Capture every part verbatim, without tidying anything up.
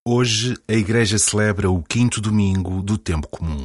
Hoje a Igreja celebra o quinto domingo do tempo comum.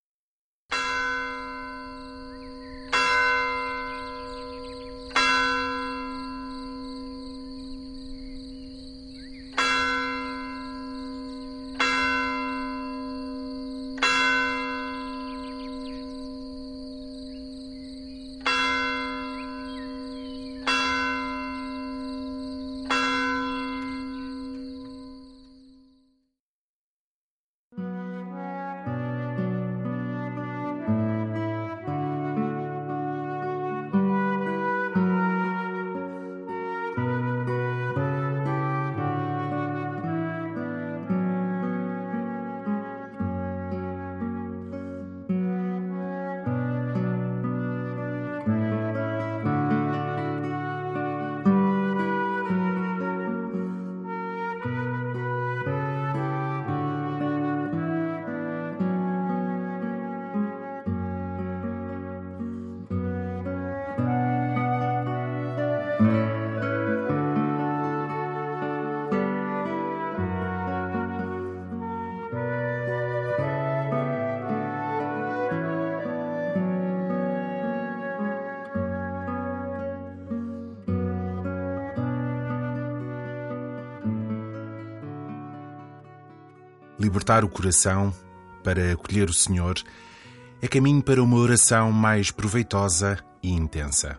Libertar o coração para acolher o Senhor é caminho para uma oração mais proveitosa e intensa.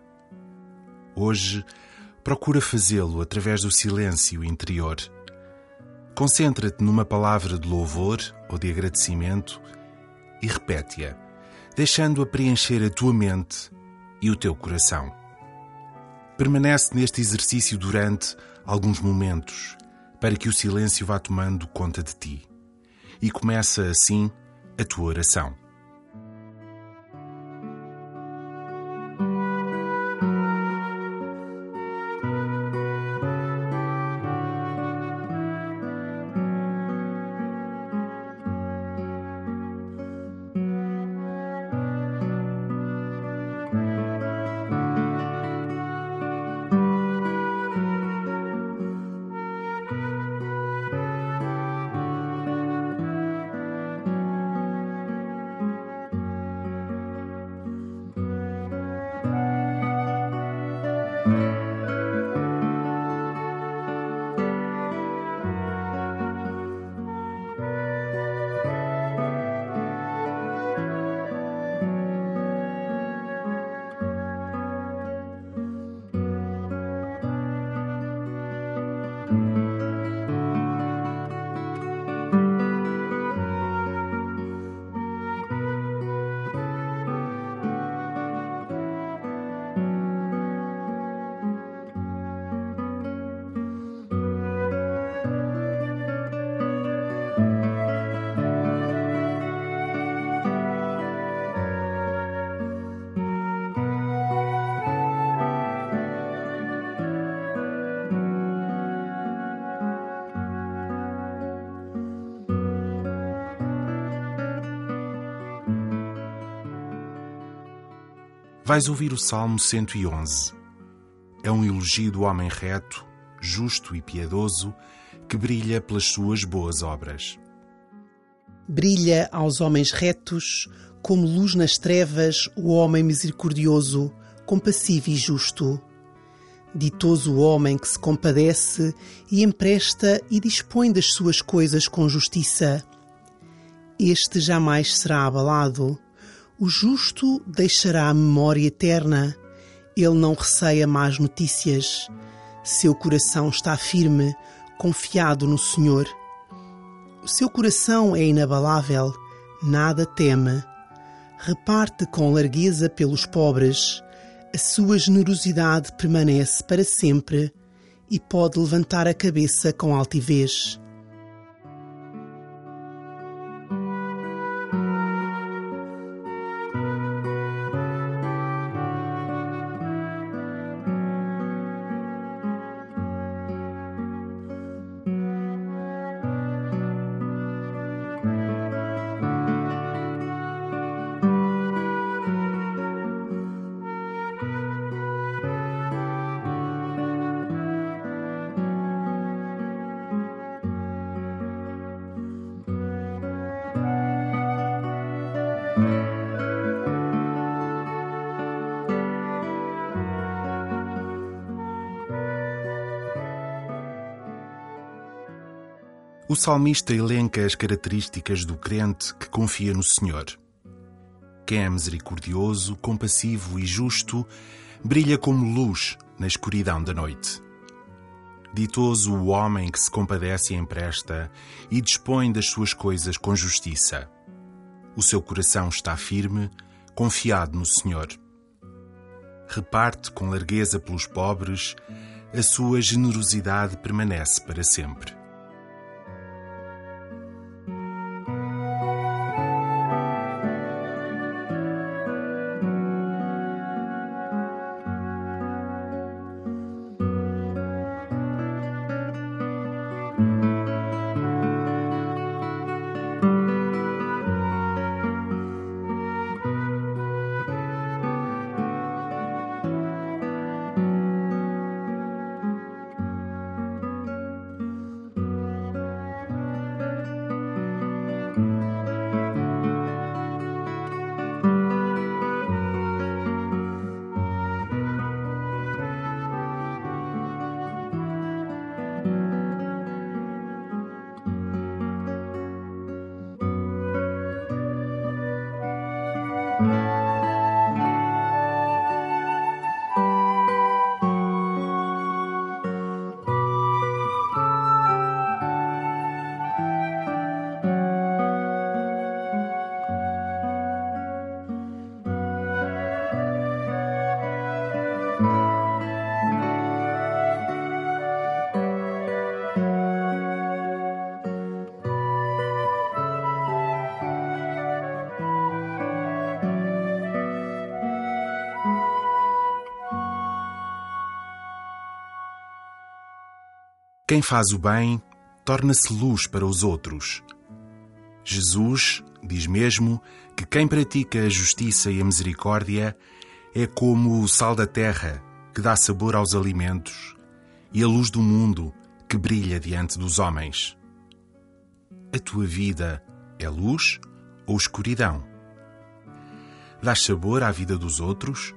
Hoje, procura fazê-lo através do silêncio interior. Concentra-te numa palavra de louvor ou de agradecimento e repete-a, deixando-a preencher a tua mente e o teu coração. Permanece neste exercício durante alguns momentos, para que o silêncio vá tomando conta de ti. E começa assim a tua oração. Vais ouvir o Salmo cento e onze. É um elogio do homem reto, justo e piedoso, que brilha pelas suas boas obras. Brilha aos homens retos, como luz nas trevas, o homem misericordioso, compassivo e justo. Ditoso o homem que se compadece e empresta e dispõe das suas coisas com justiça. Este jamais será abalado. O justo deixará a memória eterna. Ele não receia más notícias. Seu coração está firme, confiado no Senhor. O seu coração é inabalável, nada teme. Reparte com largueza pelos pobres. A sua generosidade permanece para sempre e pode levantar a cabeça com altivez. O salmista elenca as características do crente que confia no Senhor. Quem é misericordioso, compassivo e justo, brilha como luz na escuridão da noite. Ditoso o homem que se compadece e empresta e dispõe das suas coisas com justiça. O seu coração está firme, confiado no Senhor. Reparte com largueza pelos pobres, a sua generosidade permanece para sempre. Quem faz o bem torna-se luz para os outros. Jesus diz mesmo que quem pratica a justiça e a misericórdia é como o sal da terra que dá sabor aos alimentos e a luz do mundo que brilha diante dos homens. A tua vida é luz ou escuridão? Dás sabor à vida dos outros?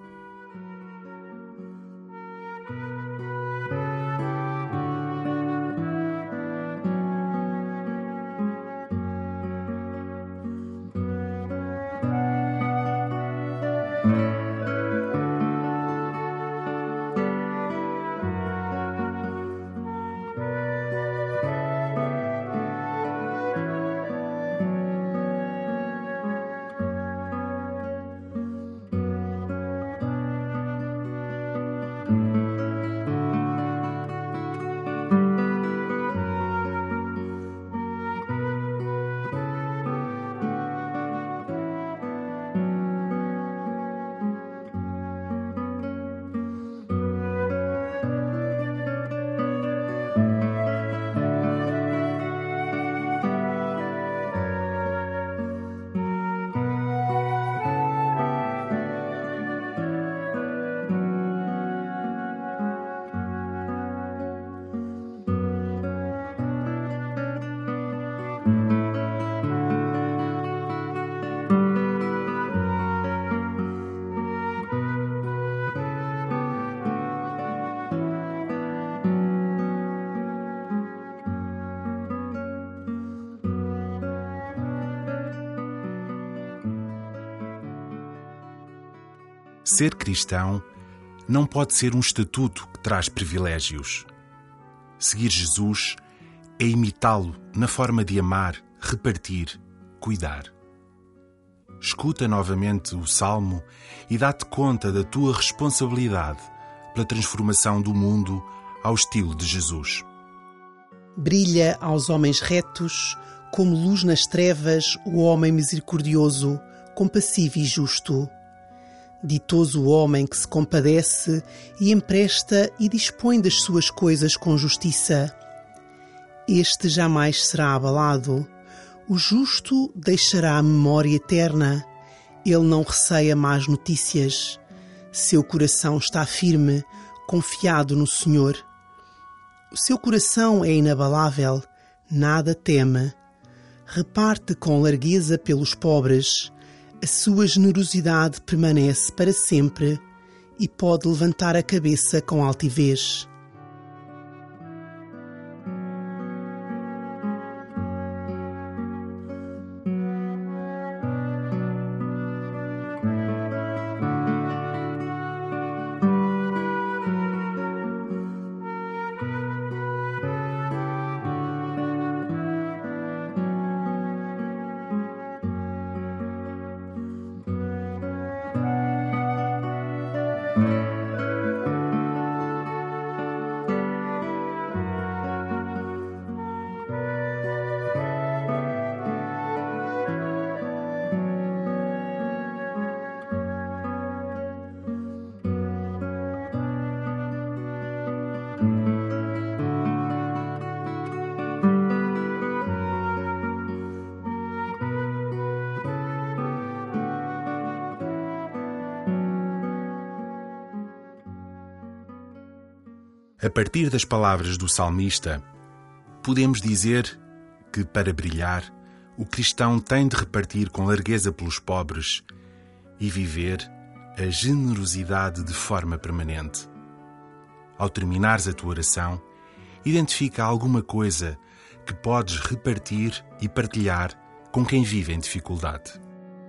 Ser cristão não pode ser um estatuto que traz privilégios. Seguir Jesus é imitá-lo na forma de amar, repartir, cuidar. Escuta novamente o Salmo e dá-te conta da tua responsabilidade pela transformação do mundo ao estilo de Jesus. Brilha aos homens retos, como luz nas trevas, o homem misericordioso, compassivo e justo. Ditoso o homem que se compadece e empresta e dispõe das suas coisas com justiça. Este jamais será abalado. O justo deixará a memória eterna. Ele não receia más notícias. Seu coração está firme, confiado no Senhor. O seu coração é inabalável, nada teme. Reparte com largueza pelos pobres. A sua generosidade permanece para sempre e pode levantar a cabeça com altivez. A partir das palavras do salmista, podemos dizer que, para brilhar, o cristão tem de repartir com largueza pelos pobres e viver a generosidade de forma permanente. Ao terminares a tua oração, identifica alguma coisa que podes repartir e partilhar com quem vive em dificuldade.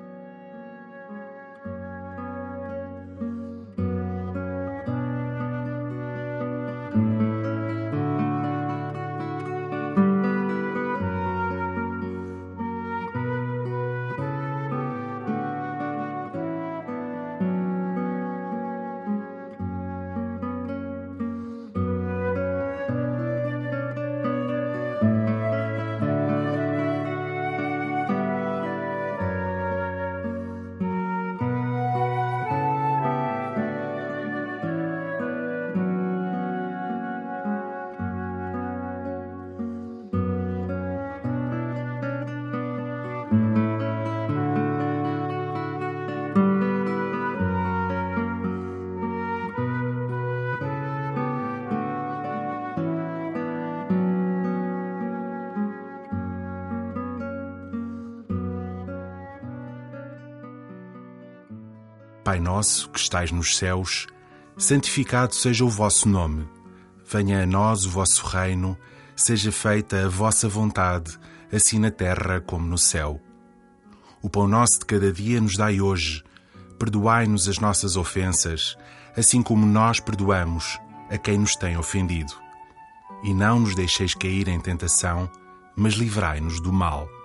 Pai nosso, que estais nos céus, santificado seja o vosso nome. Venha a nós o vosso reino, seja feita a vossa vontade, assim na terra como no céu. O pão nosso de cada dia nos dai hoje. Perdoai-nos as nossas ofensas, assim como nós perdoamos a quem nos tem ofendido. E não nos deixeis cair em tentação, mas livrai-nos do mal.